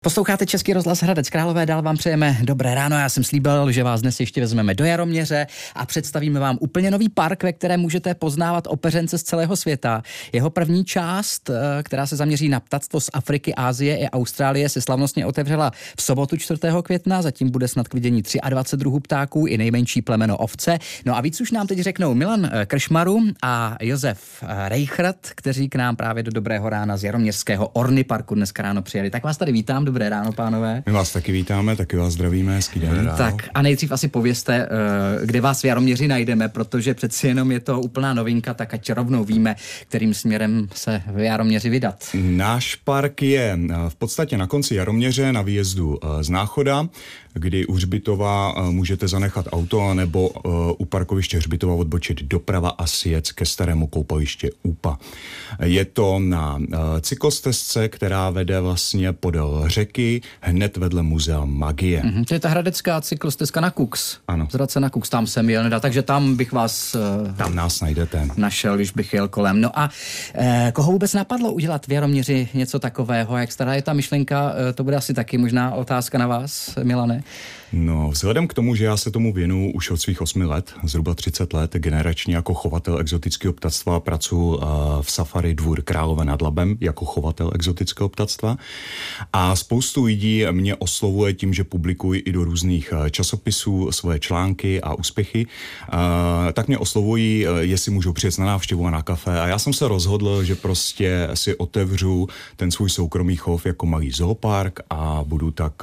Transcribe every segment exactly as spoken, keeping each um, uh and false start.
Posloucháte Český rozhlas Hradec Králové, dál vám přejeme dobré ráno. Já jsem slíbil, že vás dnes ještě vezmeme do Jaroměře a představíme vám úplně nový park, ve kterém můžete poznávat opeřence z celého světa. Jeho první část, která se zaměří na ptactvo z Afriky, Asie i Austrálie, se slavnostně otevřela v sobotu čtvrtého května. Zatím bude snad k vidění dvacet tři druhů ptáků i nejmenší plemeno ovce. No a víc už nám teď řeknou Milan Kršmaru a Josef Reichert, kteří k nám právě do dobrého rána z Jaroměřského Orny parku dneska ráno přijeli. Tak vás tady vítám. Dobré ráno, pánové. My vás taky vítáme, taky vás zdravíme, hezký den. Tak a nejdřív asi povězte, kde vás v Jaroměři najdeme, protože přeci jenom je to úplná novinka, tak ať rovnou víme, kterým směrem se v Jaroměři vydat. Náš park je v podstatě na konci Jaroměře, na výjezdu z Náchoda, kdy u Hřbitova můžete zanechat auto, nebo u parkoviště Hřbitova odbočit doprava a sjet ke starému koupaliště Úpa. Je to na cyklostezce, která vede vlastně podél řeky, hned vedle muzea Magie. Mm-hmm, to je ta hradecká cyklostezka na Kux. Ano. Z Hradce na Kux, tam jsem jel, nedá, takže tam bych vás tam nás najdete. Našel, když bych jel kolem. No a eh, koho vůbec napadlo udělat v Jaroměři něco takového? Jak stará je ta myšlenka? Eh, to bude asi taky možná otázka na vás, Milane. No, vzhledem k tomu, že já se tomu věnuju už od svých osmi let, zhruba třicet let, generačně jako chovatel exotického ptactva, pracuji v Safari Dvůr Králové nad Labem jako chovatel exotického ptactva. A spoustu lidí mě oslovuje tím, že publikuji i do různých časopisů svoje články a úspěchy. Tak mě oslovují, jestli můžou přijet na návštěvu a na kafe. A já jsem se rozhodl, že prostě si otevřu ten svůj soukromý chov jako malý zoopark a budu tak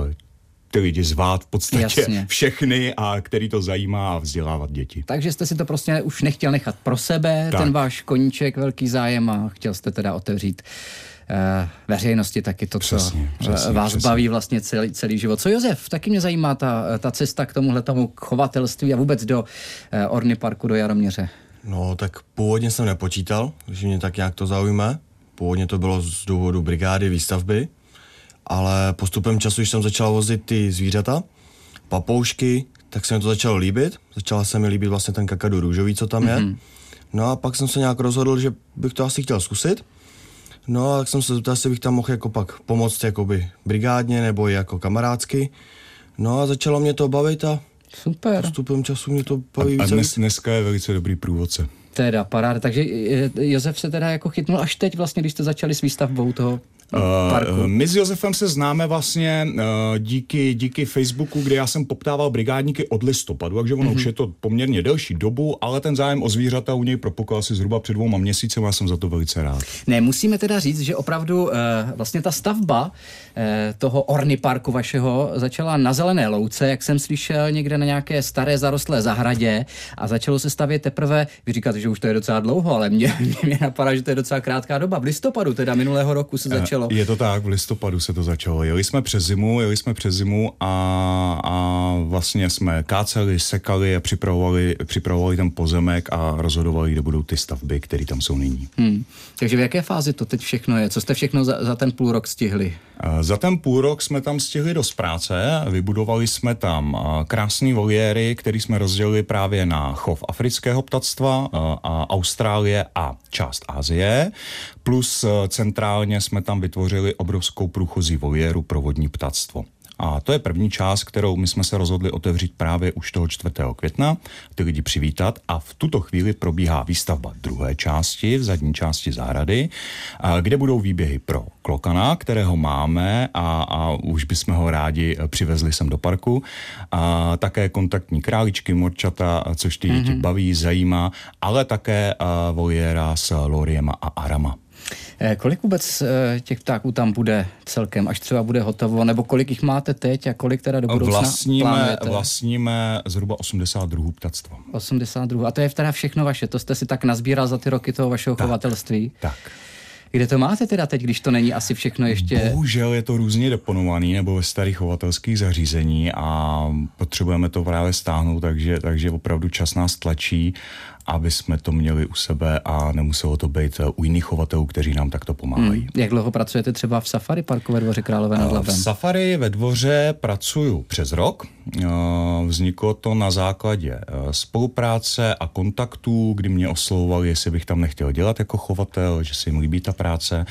ty lidi zvát v podstatě Jasně. všechny, a který to zajímá, a vzdělávat děti. Takže jste si to prostě už nechtěl nechat pro sebe, tak. Ten váš koníček, velký zájem, a chtěl jste teda otevřít uh, veřejnosti taky to, přesně, co přesně, vás přesně. baví vlastně celý, celý život. Co Josef, taky mě zajímá ta, ta cesta k tomuhletomu chovatelství a vůbec do uh, Orny parku, do Jaroměře. No, tak původně jsem nepočítal, že mě tak nějak to zaujme. Původně to bylo z důvodu brigády výstavby, ale postupem času, když jsem začal vozit ty zvířata, papoušky, tak se mi to začalo líbit. Začala se mi líbit vlastně ten kakadu růžový, co tam mm-hmm. je. No a pak jsem se nějak rozhodl, že bych to asi chtěl zkusit. No a tak jsem se zeptal, jestli bych tam mohl jako pak pomoct jakoby brigádně nebo jako kamarádsky. No a začalo mě to bavit a super. Postupem času mě to baví. A, a dnes, dneska je velice dobrý průvodce. Teda paráda. Takže Josef se teda jako chytnul až teď vlastně, když jste začali s výstavbou toho parku. Uh, my s Josefem se známe vlastně uh, díky, díky Facebooku, kde já jsem poptával brigádníky od listopadu, takže ono mm-hmm. už je to poměrně delší dobu, ale ten zájem o zvířata u něj propukal asi zhruba před dvouma měsícem a já jsem za to velice rád. Ne, musíme teda říct, že opravdu uh, vlastně ta stavba uh, toho Orny parku vašeho začala na zelené louce, jak jsem slyšel, někde na nějaké staré zarostlé zahradě, a začalo se stavět teprve, vy říkáte, že už to je docela dlouho, ale mě, mě napadá, že to je docela krátká doba. V listopadu teda minulého roku se začalo. Je to tak, v listopadu se to začalo. Jeli jsme přes zimu, jeli jsme přes zimu a, a vlastně jsme káceli, sekali a připravovali, připravovali ten pozemek a rozhodovali, kde budou ty stavby, které tam jsou nyní. Hmm. Takže v jaké fázi to teď všechno je? Co jste všechno za, za ten půl rok stihli? Za ten půl rok jsme tam stihli dost práce. Vybudovali jsme tam krásné voliéry, které jsme rozdělili právě na chov afrického ptactva, a Austrálie a část Asie. Plus centrálně jsme tam vytvořili obrovskou průchozí voliéru pro vodní ptactvo. A to je první část, kterou my jsme se rozhodli otevřít právě už toho čtvrtého května, ty lidi přivítat, a v tuto chvíli probíhá výstavba druhé části, v zadní části zahrady, kde budou výběhy pro klokana, kterého máme a, a už bychom ho rádi přivezli sem do parku. A také kontaktní králičky, morčata, což ty děti mm-hmm. baví, zajímá, ale také voliéra s loriema a arama. Kolik vůbec těch ptáků tam bude celkem, až třeba bude hotovo, nebo kolik jich máte teď a kolik teda do budoucna vlastníme, plánujete? Vlastníme zhruba osmdesát druhů ptactva. osmdesát druhů. A to je teda všechno vaše, to jste si tak nazbíral za ty roky toho vašeho tak, chovatelství? Tak. Kde to máte teda teď, když to není asi všechno ještě? Bohužel je to různě deponovaný nebo ve starých chovatelských zařízení a potřebujeme to právě stáhnout, takže, takže opravdu čas nás tlačí, aby jsme to měli u sebe a nemuselo to být u jiných chovatelů, kteří nám takto pomáhají. Hmm. Jak dlouho pracujete třeba v Safari parku ve Dvoře Králové nad Labem? V Safari ve Dvoře pracuju přes rok. Vzniklo to na základě spolupráce a kontaktů, kdy mě oslovovali, jestli bych tam nechtěl dělat jako chovatel, že se jim líbí ta práce.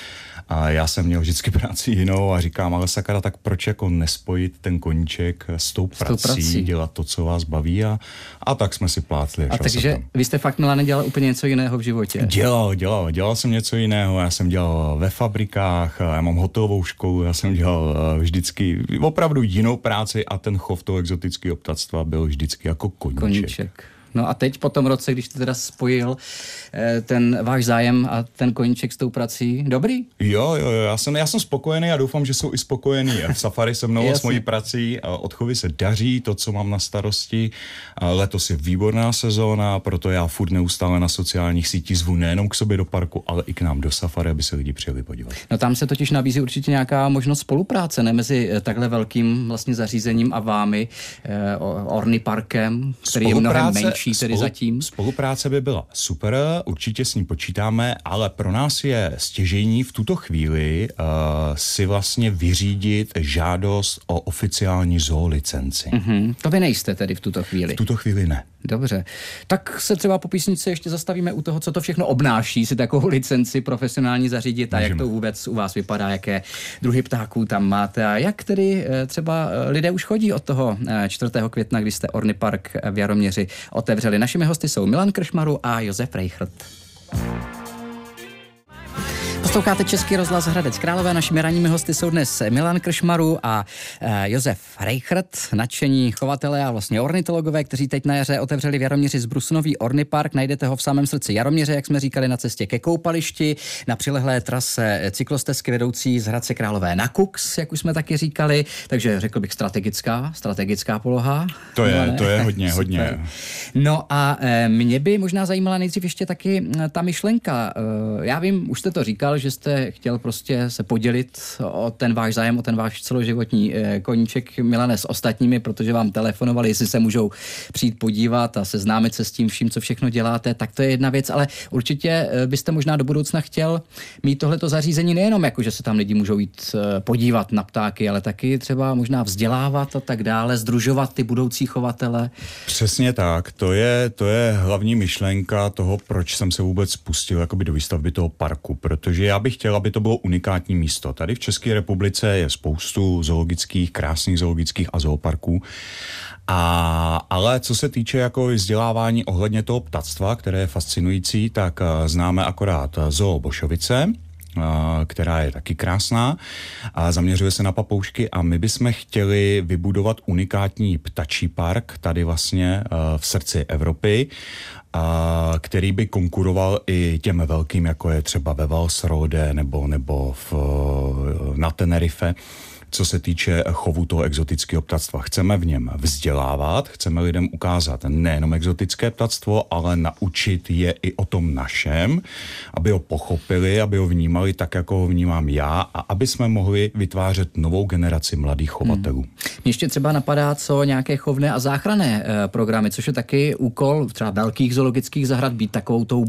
A já jsem měl vždycky práci jinou a říkám, ale sakra, tak proč jako nespojit ten koníček s tou prací, s tou prací. dělat to, co vás baví a, a tak jsme si plátli. A takže vy jste fakt, Milane, dělal úplně něco jiného v životě? Dělal, dělal, dělal jsem něco jiného, já jsem dělal ve fabrikách, já mám hotelovou školu, já jsem dělal vždycky opravdu jinou práci a ten chov toho exotického ptactva byl vždycky jako koníček. koníček. No a teď po tom roce, když jste teda spojil ten váš zájem a ten koníček s tou prací, dobrý? Jo, jo, jo, já jsem, já jsem spokojený a doufám, že jsou i spokojení. V safari se mnou a s mojí prací, odchovy se daří, to, co mám na starosti. Letos je výborná sezóna, proto já furt neustále na sociálních sítích zvu nejenom k sobě do parku, ale i k nám do safari, aby se lidi přijeli podívat. No tam se totiž nabízí určitě nějaká možnost spolupráce, ne mezi takhle velkým vlastně zařízením a vámi, eh, Orny parkem, který je mnohem menší. Tedy zatím. Spolupráce by byla super, určitě s ní počítáme, ale pro nás je stěžejní v tuto chvíli uh, si vlastně vyřídit žádost o oficiální zoolicenci. Mm-hmm. To vy nejste tedy v tuto chvíli? V tuto chvíli ne. Dobře. Tak se třeba po písničce ještě zastavíme u toho, co to všechno obnáší, si takovou licenci profesionální zařídit a Můžeme. Jak to vůbec u vás vypadá, jaké druhy ptáků tam máte a jak tedy třeba lidé už chodí od toho čtvrtého května, kdy jste Orny park v Jaroměři otevřeli. Našimi hosty jsou Milan Kršmaru a Josef Reichert. Posloucháte Český rozhlas Hradec Králové. Našimi ranními hosty jsou dnes Milan Kršmaru a e, Josef Reichert, nadšení chovatelé a vlastně ornitologové, kteří teď na jaře otevřeli v Jaroměři zbrusunový Orny park. Najdete ho v samém srdci Jaroměře, jak jsme říkali, na cestě ke koupališti, na přilehlé trase cyklostezky vedoucí z Hradce Králové na Kux, jak už jsme taky říkali. Takže řekl bych strategická, strategická poloha. To je, to je hodně, hodně. No a e, mě by možná zajímala nejdřív ještě taky ta myšlenka. E, já vím, už jste to říkal, že jste chtěl prostě se podělit o ten váš zájem, o ten váš celoživotní eh, koníček, Milane, s ostatními, protože vám telefonovali, jestli se můžou přijít podívat a seznámit se s tím vším, co všechno děláte, tak to je jedna věc, ale určitě eh, byste možná do budoucna chtěl mít tohleto zařízení nejenom jako, že se tam lidi můžou jít eh, podívat na ptáky, ale taky třeba možná vzdělávat a tak dále, sdružovat ty budoucí chovatele. Přesně tak, to je, to je hlavní myšlenka toho, proč jsem se vůbec pustil jakoby do výstavby toho parku, protože já bych chtěl, aby to bylo unikátní místo. Tady v České republice je spoustu zoologických, krásných zoologických a zooparků. A, ale co se týče jako vzdělávání ohledně toho ptactva, které je fascinující, tak známe akorát Zoo Bošovice, která je taky krásná a zaměřuje se na papoušky a my bychom chtěli vybudovat unikátní ptačí park tady vlastně v srdci Evropy, a který by konkuroval i těm velkým, jako je třeba ve Walsrode nebo, nebo v, na Tenerife, co se týče chovu toho exotického ptactva. Chceme v něm vzdělávat, chceme lidem ukázat nejenom exotické ptactvo, ale naučit je i o tom našem, aby ho pochopili, aby ho vnímali tak, jako ho vnímám já a aby jsme mohli vytvářet novou generaci mladých chovatelů. Hmm. Mě ještě třeba napadá, co nějaké chovné a záchranné e, programy, což je taky úkol třeba velkých zoologických zahrad, být takovou tou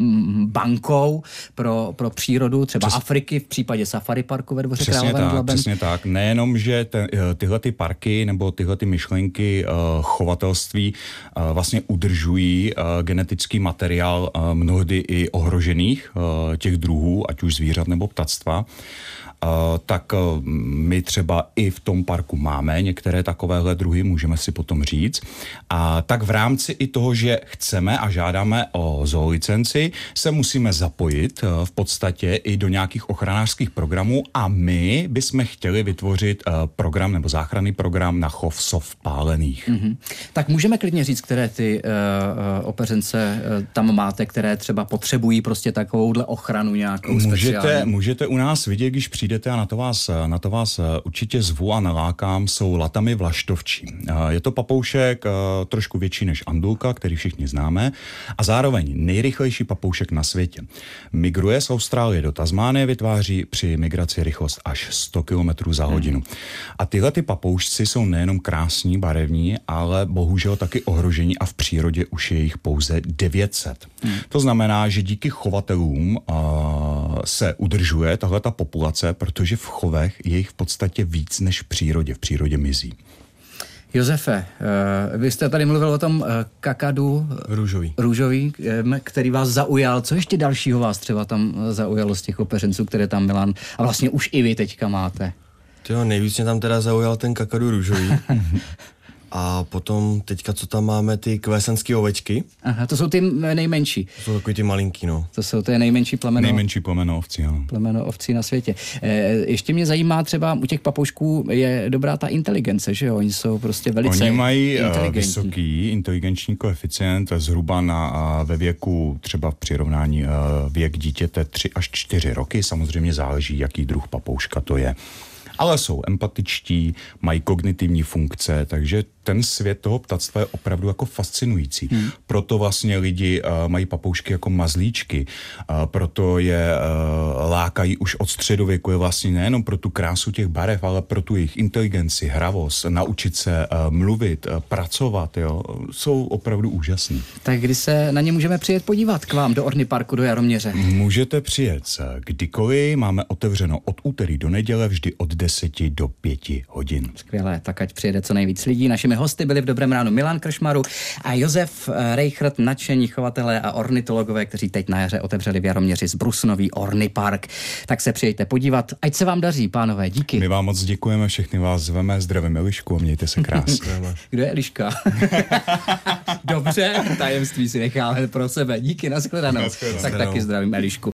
bankou pro, pro přírodu, třeba Přes... Afriky v případě safari parku ve Dvoře Králové nad Labem. Přesně tak. Nejenom, že te, tyhle ty parky nebo tyhle ty myšlenky uh, chovatelství uh, vlastně udržují uh, genetický materiál uh, mnohdy i ohrožených uh, těch druhů, ať už zvířat nebo ptactva, Uh, tak uh, my třeba i v tom parku máme některé takovéhle druhy, můžeme si potom říct. A tak v rámci i toho, že chceme a žádáme o zoolicenci, se musíme zapojit uh, v podstatě i do nějakých ochranářských programů a my bychom chtěli vytvořit uh, program nebo záchranný program na chov sov pálených. Mm-hmm. Tak můžeme klidně říct, které ty uh, opeřence uh, tam máte, které třeba potřebují prostě takovouhle ochranu nějakou můžete, speciální. Můžete u nás vidět, když přijdete a na to vás, na to vás určitě zvu a nalákám, jsou latamy vlaštovčí. Je to papoušek trošku větší než andulka, který všichni známe, a zároveň nejrychlejší papoušek na světě. Migruje z Austrálie do Tasmánie, vytváří při migraci rychlost až sto kilometrů za hodinu. A tyhle ty papoušci jsou nejenom krásní, barevní, ale bohužel taky ohrožení a v přírodě už je jich pouze devět set. Hmm. To znamená, že díky chovatelům uh, se udržuje tahleta populace, protože v chovech je jich v podstatě víc než v přírodě. V přírodě mizí. Josefe, vy jste tady mluvil o tom kakadu Růžový. Růžový, který vás zaujal. Co ještě dalšího vás třeba tam zaujalo z těch opeřenců, které tam Milan a vlastně už i vy teďka máte? Tyjo, nejvíc mě tam teda zaujal ten kakadu růžový. A potom teďka, co tam máme, ty kvésenský ovečky. Aha, to jsou ty nejmenší. To jsou takový ty malinký, no. To jsou ty nejmenší plemeno. Nejmenší plemeno ovcí, ano. Plemeno ovcí na světě. E, ještě mě zajímá třeba, u těch papoušků je dobrá ta inteligence, že jo? Oni jsou prostě velice Oni mají inteligentní. vysoký inteligenční koeficient, zhruba na, ve věku, třeba v přirovnání věk dítěte tři až čtyři roky. Samozřejmě záleží, jaký druh papouška to je. Ale jsou empatičtí, mají kognitivní funkce, takže ten svět toho ptactva je opravdu jako fascinující. Hmm. Proto vlastně lidi uh, mají papoušky jako mazlíčky, uh, proto je uh, lákají už od středověku, je vlastně nejenom pro tu krásu těch barev, ale pro tu jejich inteligenci, hravost, naučit se uh, mluvit, uh, pracovat, jo, jsou opravdu úžasný. Tak kdy se na ně můžeme přijet podívat k vám do Orniparku do Jaroměře? Můžete přijet kdykoliv, máme otevřeno od úterý do neděle, vždy od deseti do pěti hodin. Skvělé, tak ať přijede co nejvíc lidí. Našimi hosty byli v Dobrém ránu Milan Kršmaru a Josef Reichert, nadšení chovatelé a ornitologové, kteří teď na jaře otevřeli v Jaroměři zbrusnový Ornipark. Tak se přijďte podívat. Ať se vám daří, pánové, díky. My vám moc děkujeme, všechny vás zveme, zdravím Elišku a mějte se krásně. Kdo je Eliška? Dobře, tajemství si necháme pro sebe. Díky, nashledanou. Tak taky zdravím Elišku.